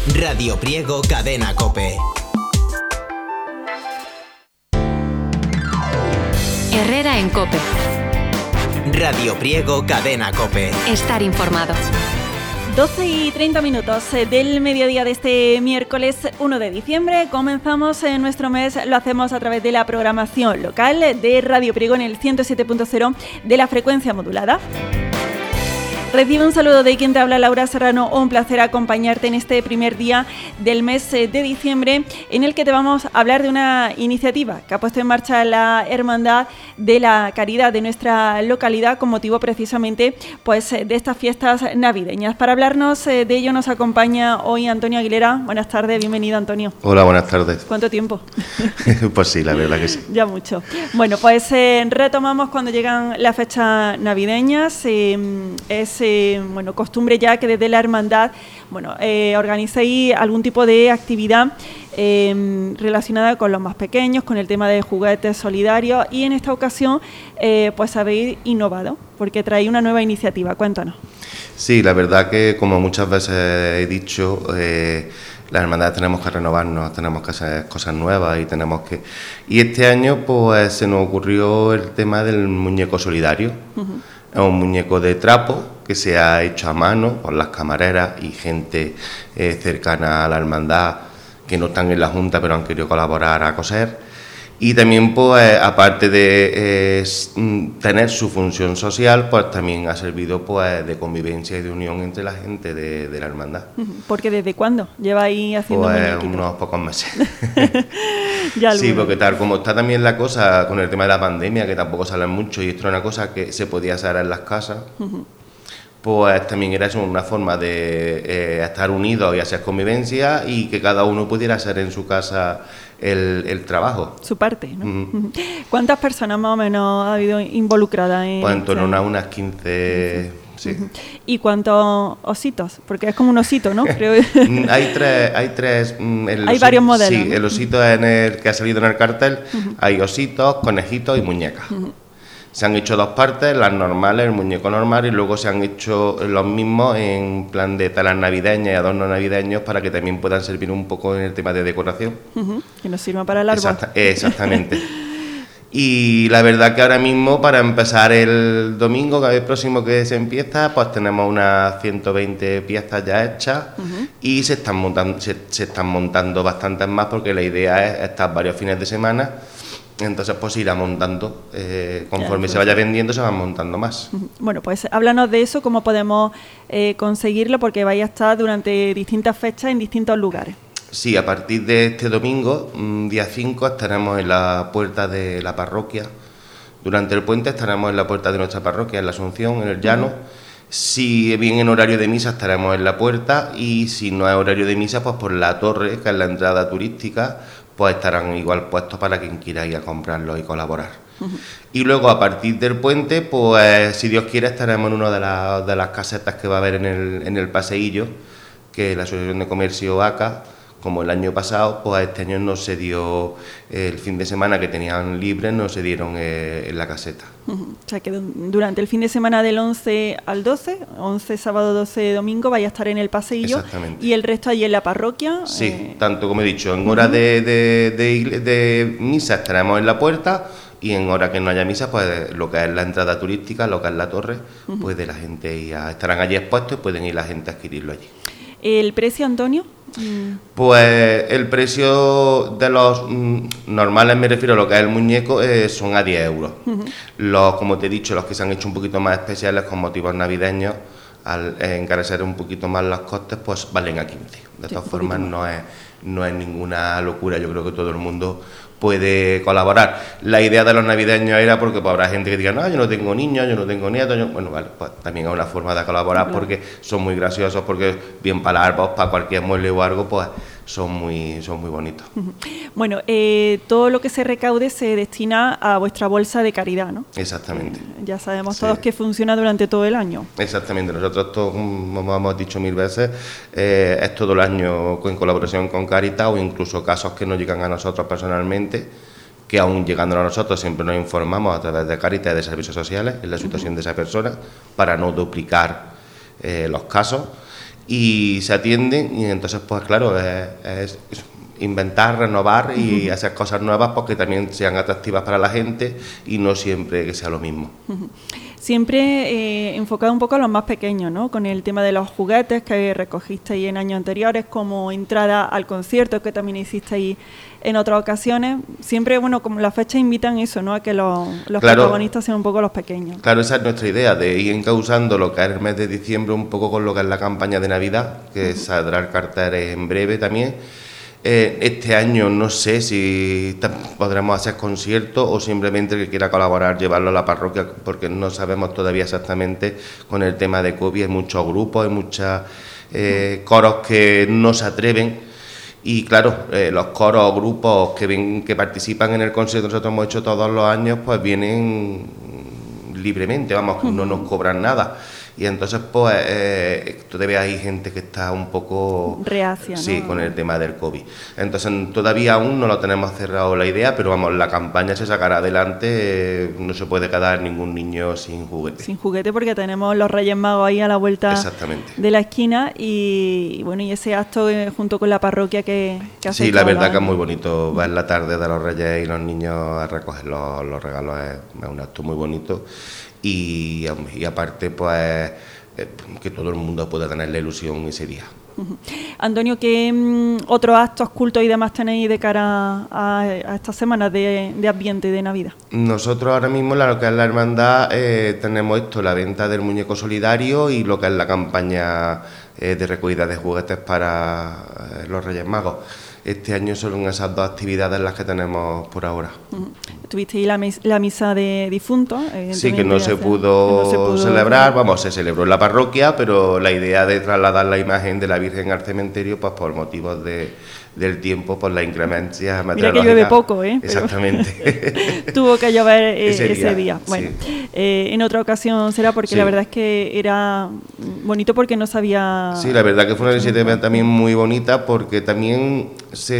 Radio Priego Cadena COPE. Herrera en COPE. Radio Priego Cadena COPE. Estar informado. 12:30 del mediodía de este miércoles 1 de diciembre. Comenzamos nuestro mes, lo hacemos a través de la programación local de Radio Priego en el 107.0 de la frecuencia modulada. Recibe un saludo de quien te habla, Laura Serrano. Un placer acompañarte en este primer día del mes de diciembre, en el que te vamos a hablar de una iniciativa que ha puesto en marcha la Hermandad de la Caridad de nuestra localidad con motivo precisamente pues, de estas fiestas navideñas. Para hablarnos de ello nos acompaña hoy Antonio Aguilera. Buenas tardes, bienvenido, Antonio. Hola, buenas tardes. ¿Cuánto tiempo? Pues sí, la verdad que sí. Ya mucho. Bueno, pues retomamos cuando llegan las fechas navideñas. Es costumbre ya que desde la hermandad organicéis algún tipo de actividad relacionada con los más pequeños, con el tema de juguetes solidarios, y en esta ocasión pues habéis innovado porque traéis una nueva iniciativa. Cuéntanos. Sí, la verdad que, como muchas veces he dicho, las hermandades tenemos que renovarnos, tenemos que hacer cosas nuevas y este año pues se nos ocurrió el tema del muñeco solidario. Uh-huh. Es un muñeco de trapo que se ha hecho a mano por las camareras y gente cercana a la hermandad que no están en la Junta pero han querido colaborar a coser. Y también, pues, aparte de tener su función social, pues también ha servido pues de convivencia y de unión entre la gente de la hermandad. ¿Porque desde cuándo lleváis haciendo muñequitos? Unos pocos meses. Sí, porque tal como está también la cosa con el tema de la pandemia, que tampoco salen mucho, y esto era una cosa que se podía hacer en las casas, pues también era eso, una forma de estar unidos y hacer convivencia y que cada uno pudiera hacer en su casa el trabajo. Su parte, ¿no? ¿Cuántas personas más o menos ha habido involucradas en...? Pues en torno a unas 15... Sí. ¿Y cuántos ositos? Porque es como un osito, ¿no? Creo. Hay tres. Hay varios modelos. Sí, ¿no? El osito en el que ha salido en el cartel. Hay ositos, conejitos y muñecas. Se han hecho dos partes, las normales, el muñeco normal, y luego se han hecho los mismos en plan de telas navideñas y adornos navideños para que también puedan servir un poco en el tema de decoración. Que nos sirva para el árbol. Exactamente. Y la verdad que ahora mismo, para empezar el domingo, que es el próximo que se empieza, pues tenemos unas 120 piezas ya hechas y se están montando bastantes más, porque la idea es estar varios fines de semana. Entonces pues se irá montando, conforme se vaya vendiendo se van montando más. Bueno, pues háblanos de eso, cómo podemos conseguirlo, porque vais a estar durante distintas fechas en distintos lugares. Sí, a partir de este domingo, día 5, estaremos en la puerta de la parroquia. Durante el puente estaremos en la puerta de nuestra parroquia, en la Asunción, en el Llano. Si bien en horario de misa estaremos en la puerta, y si no es horario de misa, pues por la torre, que es la entrada turística, pues estarán igual puestos para quien quiera ir a comprarlos y colaborar. Y luego, a partir del puente, pues si Dios quiere, estaremos en una de las casetas que va a haber en el paseillo, que es la Asociación de Comercio ACA. Como el año pasado, pues este año no se dio el fin de semana que tenían libre, no se dieron en la caseta. O sea que durante el fin de semana del 11 al 12, 11 sábado, 12 domingo, vaya a estar en el paseillo. Exactamente. Y el resto allí en la parroquia. Sí, tanto como he dicho, en hora de misa estaremos en la puerta, y en hora que no haya misa, pues lo que es la entrada turística, lo que es la torre, pues de la gente estarán allí expuestos y pueden ir la gente a adquirirlo allí. ¿El precio, Antonio? Pues el precio de los normales, me refiero a lo que es el muñeco, son a 10 euros. Como te he dicho, los que se han hecho un poquito más especiales con motivos navideños, al encarecer un poquito más los costes, pues valen a 15. De todas formas, no es ninguna locura. Yo creo que todo el mundo puede colaborar. La idea de los navideños era porque pues, habrá gente que diga, no, yo no tengo niños, yo no tengo nietos. Bueno, vale, pues también es una forma de colaborar, porque son muy graciosos, porque bien para árboles, para cualquier mueble o algo, pues son muy bonitos. Bueno, todo lo que se recaude se destina a vuestra bolsa de caridad, ¿no? Exactamente. Ya sabemos todos que funciona durante todo el año. Exactamente. Nosotros, como hemos dicho 1000 veces, es todo el año en colaboración con Caritas, o incluso casos que nos llegan a nosotros personalmente, que aún llegando a nosotros siempre nos informamos a través de Caritas y de servicios sociales en la situación de esa persona, para no duplicar los casos. y se atienden, y entonces pues claro, es inventar, renovar y hacer cosas nuevas porque también sean atractivas para la gente y no siempre que sea lo mismo. Siempre enfocado un poco a los más pequeños, ¿no? Con el tema de los juguetes que recogisteis en años anteriores, como entrada al concierto que también hicisteis en otras ocasiones. Siempre, bueno, como las fechas invitan eso, ¿no? A que los protagonistas sean un poco los pequeños. Claro, esa es nuestra idea, de ir encauzando lo que es el mes de diciembre un poco con lo que es la campaña de Navidad, que saldrá el cartel en breve también. Este año no sé si podremos hacer conciertos o simplemente el que quiera colaborar llevarlo a la parroquia, porque no sabemos todavía exactamente con el tema de COVID. Hay muchos grupos, hay muchos coros que no se atreven y claro, los coros o grupos que participan en el concierto que nosotros hemos hecho todos los años pues vienen libremente, vamos, no nos cobran nada. Y entonces, pues, todavía hay gente que está un poco reacia, sí, ¿no? con el tema del COVID. Entonces, todavía aún no lo tenemos cerrado la idea, pero vamos, la campaña se sacará adelante. No se puede quedar ningún niño sin juguete. Sin juguete, porque tenemos los Reyes Magos ahí a la vuelta de la esquina. Y bueno, y ese acto junto con la parroquia que hace. Sí, la verdad que es muy bonito. Va en la tarde de los Reyes y los niños a recoger los regalos. Es un acto muy bonito. Y aparte, pues, que todo el mundo pueda tener la ilusión ese día. Antonio, ¿qué otros actos, cultos y demás tenéis de cara a estas semanas de Adviento y de Navidad? Nosotros ahora mismo, en lo que es la hermandad, tenemos la venta del muñeco solidario y lo que es la campaña de recogida de juguetes para los Reyes Magos. Este año son esas dos actividades las que tenemos por ahora. Tuvisteis la misa de difuntos. Sí, que no se pudo celebrar, se celebró en la parroquia, pero la idea de trasladar la imagen de la Virgen al cementerio, pues por motivos del tiempo, por la inclemencia meteorológica. Mira que llueve poco, ¿eh? Exactamente. Tuvo que llover ese día. Bueno, sí. En otra ocasión será, porque sí. La verdad es que era bonito porque no sabía... Sí, la verdad que fue una iniciativa también muy bonita, porque también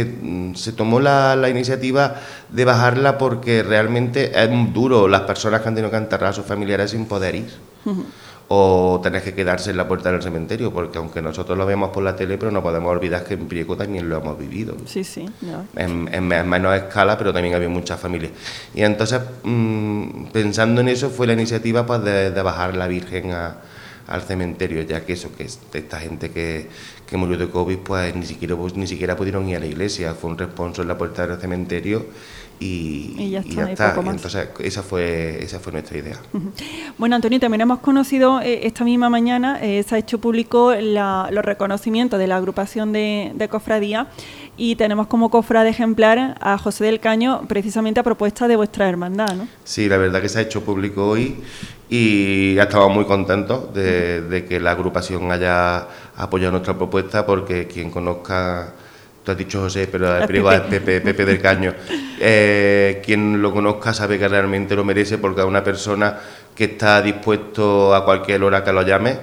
se tomó la iniciativa de bajarla, porque realmente es duro las personas que han tenido que enterrar a sus familiares sin poder ir. O tener que quedarse en la puerta del cementerio, porque aunque nosotros lo vemos por la tele, pero no podemos olvidar que en Priego también lo hemos vivido. Sí, sí. No. En menor escala, pero también había muchas familias. Y entonces, pensando en eso, fue la iniciativa pues de bajar la Virgen al cementerio, ya que esta gente que murió de COVID, pues ni siquiera pudieron ir a la iglesia. Fue un responso en la puerta del cementerio y ya está. Y entonces esa fue nuestra idea. Bueno, Antonio, también hemos conocido esta misma mañana, se ha hecho público los reconocimientos de la agrupación de cofradía, y tenemos como cofrade ejemplar a José del Caño, precisamente a propuesta de vuestra hermandad, ¿no? Sí, la verdad que se ha hecho público hoy y ya estamos muy contentos de que la agrupación haya apoyado nuestra propuesta, porque quien conozca... Tú has dicho José, pero el Priego es Pepe del Caño. Quien lo conozca sabe que realmente lo merece, porque es una persona que está dispuesto a cualquier hora que lo llame,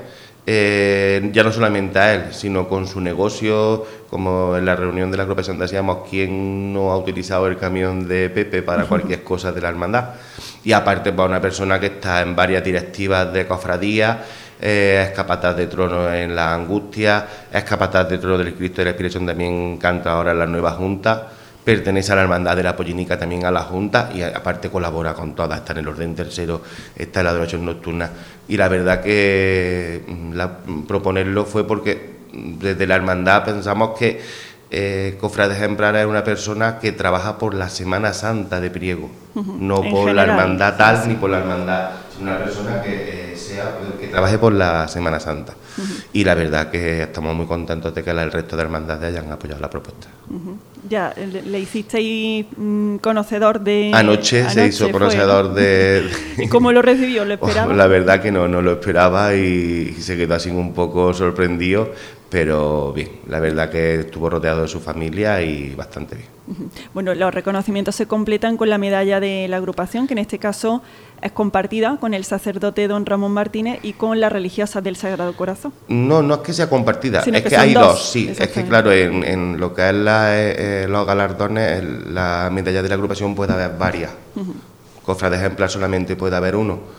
ya no solamente a él, sino con su negocio, como en la reunión de la agrupación decíamos, ¿quién no ha utilizado el camión de Pepe para cualquier cosa de la hermandad? Y aparte, para una persona que está en varias directivas de cofradía, es capataz de trono en la Angustia, es capataz de trono del Cristo de la Expiración, también canta ahora en la nueva Junta, pertenece a la Hermandad de la Pollinica, también a la Junta, y aparte colabora con todas, está en el orden tercero, está en la adoración nocturna. Y la verdad que proponerlo fue porque desde la Hermandad pensamos que Cofrade Ejemplar es una persona que trabaja por la Semana Santa de Priego, no por la hermandad tal, ni por la hermandad, sino una persona que trabaje por la Semana Santa. Y la verdad que estamos muy contentos de que el resto de hermandades hayan apoyado la propuesta. Ya, le hicisteis conocedor de... Anoche se hizo conocedor de... ¿Y cómo lo recibió? ¿Lo esperaba? La verdad que no lo esperaba y se quedó así un poco sorprendido, pero bien, la verdad que estuvo rodeado de su familia y bastante bien. Bueno, los reconocimientos se completan con la medalla de la agrupación, que en este caso es compartida con el sacerdote don Ramón Martínez y con las religiosas del Sagrado Corazón. No es que sea compartida, sino es que hay dos, sí. Es que claro, en lo que es los galardones, la medalla de la agrupación puede haber varias. Cofrade Ejemplar solamente puede haber uno.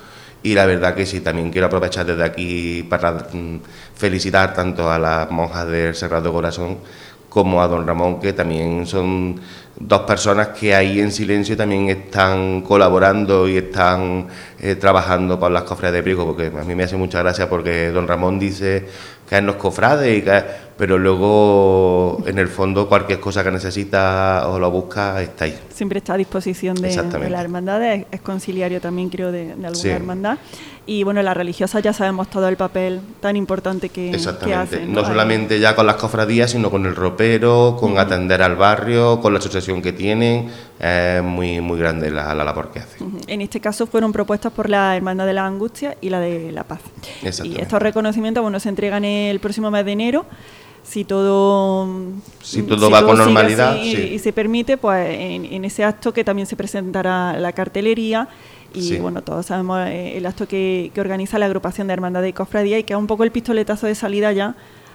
Y la verdad que sí, también quiero aprovechar desde aquí para felicitar tanto a las monjas del Sagrado Corazón como a don Ramón, que también son dos personas que ahí en silencio también están colaborando y están trabajando para las cofradías de Priego, porque a mí me hace mucha gracia porque don Ramón dice que él no es cofrade, pero luego en el fondo cualquier cosa que necesita o lo busca está ahí. Siempre está a disposición de la hermandad, es conciliario también creo de alguna hermandad. Y bueno, las religiosas ya sabemos todo el papel tan importante que hacen. No solamente ya con las cofradías, sino con el ropero, con atender al barrio, con la asociación que tienen. Es muy, muy grande la labor que hacen. En este caso fueron propuestas por la Hermandad de la Angustia y la de la Paz. Y estos reconocimientos se entregan el próximo mes de enero. Si todo va con normalidad y se permite, pues en ese acto que también se presentará la cartelería. Y bueno, todos sabemos el acto que organiza la agrupación de Hermandad y Cofradía y que es un poco el pistoletazo de salida ya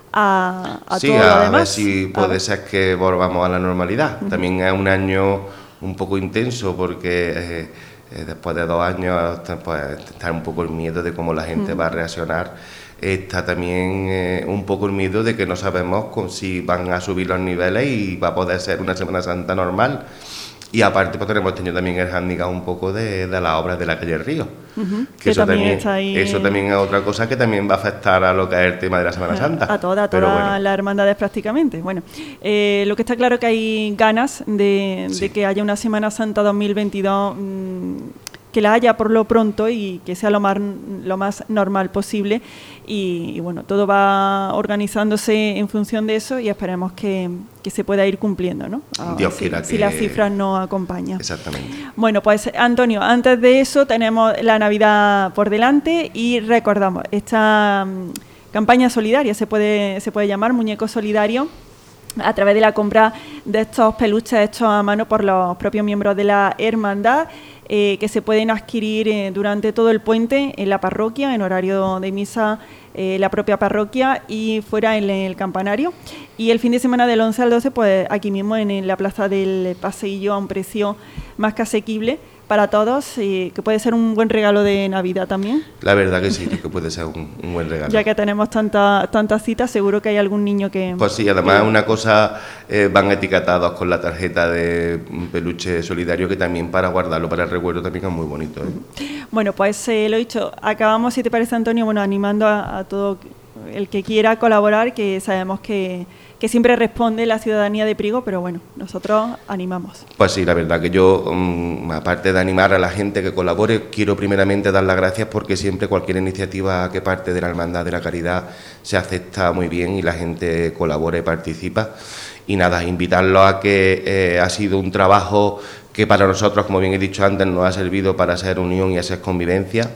a todo lo demás. Ver si puede ser que volvamos a la normalidad. También es un año un poco intenso porque después de 2 años pues, está un poco el miedo de cómo la gente va a reaccionar. Está también un poco el miedo de que no sabemos si van a subir los niveles y va a poder ser una Semana Santa normal. Y aparte pues tenemos tenido también el hándicap un poco de las obras de la calle Río, que eso también es otra cosa que también va a afectar a lo que es el tema de la Semana Santa. A todas las hermandades prácticamente. Bueno, lo que está claro es que hay ganas de que haya una Semana Santa 2022 que la haya por lo pronto y que sea lo más normal posible y bueno, todo va organizándose en función de eso y esperemos que se pueda ir cumpliendo, ¿no? Dios quiera si las cifras nos acompañan. Exactamente. Bueno, pues Antonio, antes de eso tenemos la Navidad por delante y recordamos esta campaña solidaria, se puede llamar Muñeco Solidario, a través de la compra de estos peluches hechos a mano por los propios miembros de la hermandad, que se pueden adquirir durante todo el puente en la parroquia, en horario de misa, la propia parroquia y fuera en el campanario. Y el fin de semana del 11 al 12, pues aquí mismo en la plaza del Paseillo a un precio más que asequible para todos, que puede ser un buen regalo de Navidad también. La verdad que sí, que puede ser un buen regalo. Ya que tenemos tantas citas, seguro que hay algún niño que... Pues sí, además una cosa, van etiquetados con la tarjeta de peluche solidario, que también para guardarlo para el recuerdo también es muy bonito. Bueno, pues lo he dicho, acabamos, si te parece, Antonio, animando a todo el que quiera colaborar, que sabemos que siempre responde la ciudadanía de Priego, pero bueno, nosotros animamos. Pues sí, la verdad que yo, aparte de animar a la gente que colabore, quiero primeramente dar las gracias porque siempre cualquier iniciativa que parte de la Hermandad de la Caridad se acepta muy bien y la gente colabora y participa. Y nada, invitarlos a que ha sido un trabajo que para nosotros, como bien he dicho antes, nos ha servido para hacer unión y hacer convivencia.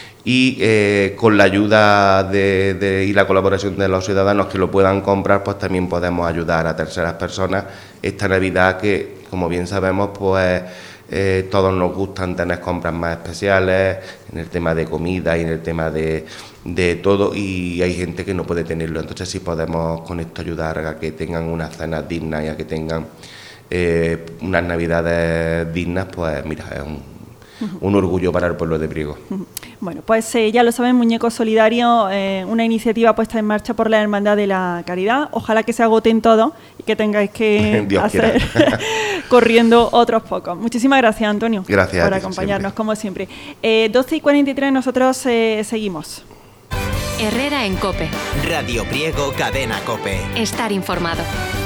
Y con la ayuda y la colaboración de los ciudadanos que lo puedan comprar, pues también podemos ayudar a terceras personas esta Navidad que, como bien sabemos, pues todos nos gustan tener compras más especiales en el tema de comida y en el tema de todo, y hay gente que no puede tenerlo. Entonces, si podemos con esto ayudar a que tengan unas cenas dignas y a que tengan unas Navidades dignas, pues mira, es un orgullo para el pueblo de Priego. Bueno, pues ya lo saben, Muñeco Solidario, una iniciativa puesta en marcha por la Hermandad de la Caridad. Ojalá que se agoten todos y que tengáis que hacer corriendo otros pocos. Muchísimas gracias, Antonio, por acompañarnos, como siempre. 12:43, nosotros seguimos. Herrera en COPE. Radio Priego, cadena COPE. Estar informado.